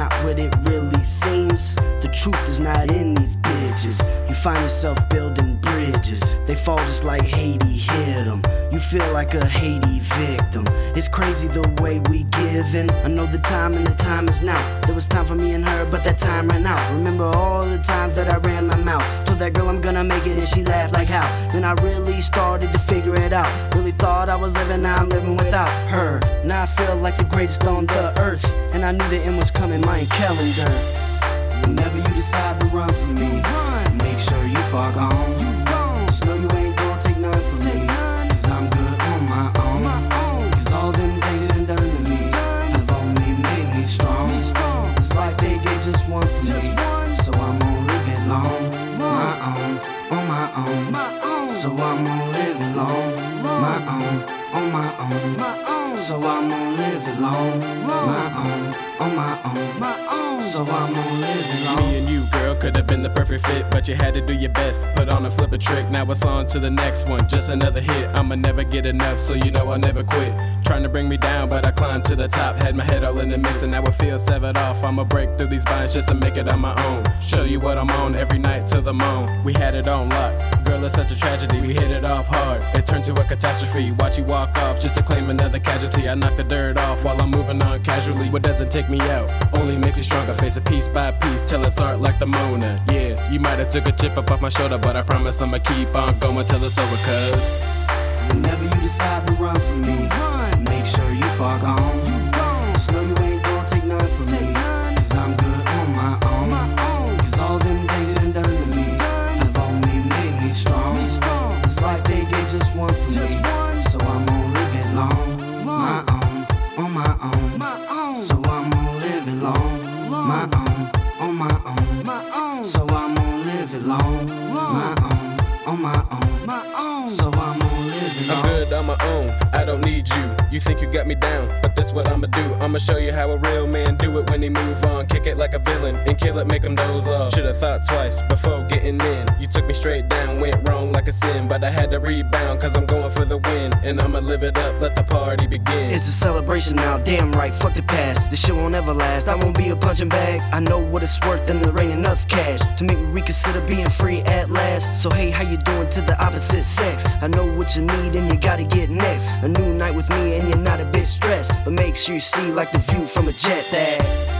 not what it really seems. The truth is not in these bitches. You find yourself building bridges, they fall just like Haiti hit them. You feel like a Haiti victim. It's crazy the way we give in. I know the time and the time is now. There was time for me and her, but that time ran out. Remember all the times that I ran my mouth, told that girl I'm gonna make it, and she laughed like how. Then I really started to figure it out. Really thought I was living, now I'm living without her. Now I feel like the greatest on the earth, and I knew the end was coming, my calendar. Whenever you decide to run from me, make sure you far gone. Just know you ain't gonna take none from me, cause I'm good on my own. Cause all them things you done done to me have only made me strong. This life they gave just one for me, so I'm gonna live it long. My own, on my own. So I'm gonna live it long. My own, on my own. So I'm gonna live it long. My own, on my own. So I'm gonna live it long. Me and you, girl, could have been the perfect fit, but you had to do your best. Put on a flip a trick, now it's on to the next one. Just another hit, I'ma never get enough, so you know I'll never quit. Trying to bring me down, but I climbed to the top. Had my head all in the mix, and now it feels severed off. I'ma break through these binds just to make it on my own. Show you what I'm on every night till the moan. We had it on lock. Girl, it's such a tragedy, we hit it off hard. It turned to a catastrophe, watch you walk off just to claim another casualty. I knock the dirt off while I'm moving on casually. What doesn't take me out only makes me stronger. Face it piece by piece till it's art like the Mona. Yeah, you might have took a chip up off my shoulder, but I promise I'ma keep on going till it's over, cause whenever you decide to run from me, make sure you far gone. Just know you ain't gonna take none from me, cause I'm good on my own. Cause all them things you done done to me have only made me strong. This life they gave just one for me, so I'm gonna live it long. My own, on my own. So I'm gonna live it long. My own, on my own. So I'm gonna live it long. My own, on my own. So I'm gonna live it long. I'm good on my own, I don't need you. You think you got me down, but that's what I'ma do. I'ma show you how a real man do it when he move on. Kick it like a villain and kill it, make him doze off. Should've thought twice before getting in. You took me straight down, went wrong like a sin, but I had to rebound cause I'm going for the win. And I'ma live it up, let the party begin. It's a celebration now, damn right, fuck the past. This shit won't ever last, I won't be a punching bag. I know what it's worth and there ain't enough cash to make me reconsider being free at last. So hey, how you doing to the opposite sex? I know what you need and you gotta get next. A new night with me and you're not a bit stressed, but make sure you see like the view from a jet that